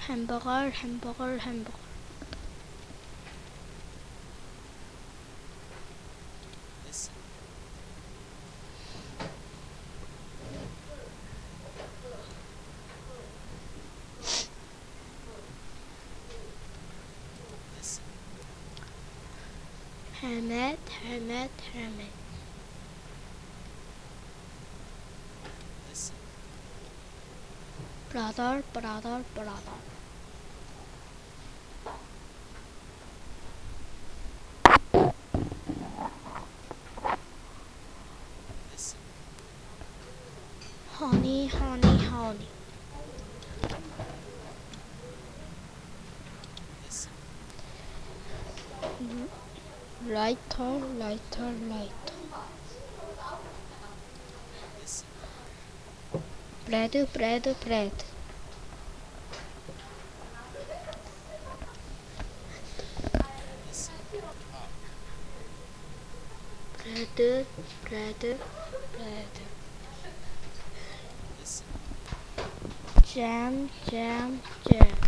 hamburger, hamburger, hamburger. Hamed, Hamed, Hamed. Brother, brother, brother. Honey, honey, honey. Lighter, lighter, lighter. Bread, bread, bread. Bread, bread, bread. Jam, jam, jam.